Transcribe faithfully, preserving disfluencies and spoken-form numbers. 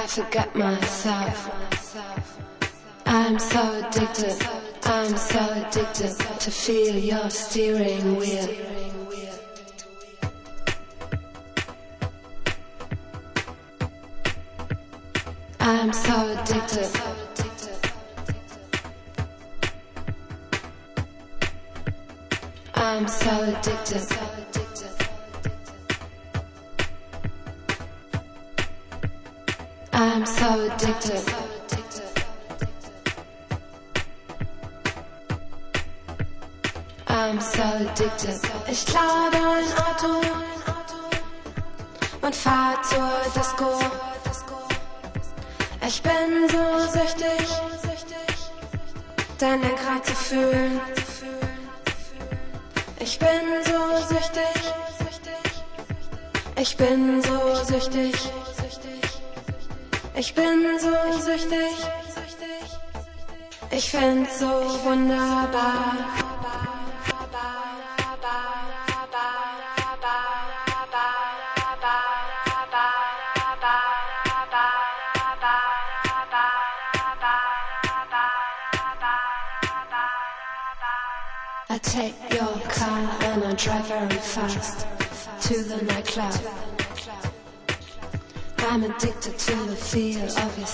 forget myself. I'm so addicted, I'm so addicted to feel your steering wheel. I'm so addicted. I'm so addicted. I'm so addicted. I'm so addicted. Ich lade ein Auto und fahr zur Disco. Ich bin so süchtig, dein Lenkrad zu fühlen. Ich bin so süchtig, ich bin so süchtig, ich bin so süchtig, ich find's so wunderbar. I take your car and I drive very fast to the nightclub. I'm addicted to the feel of your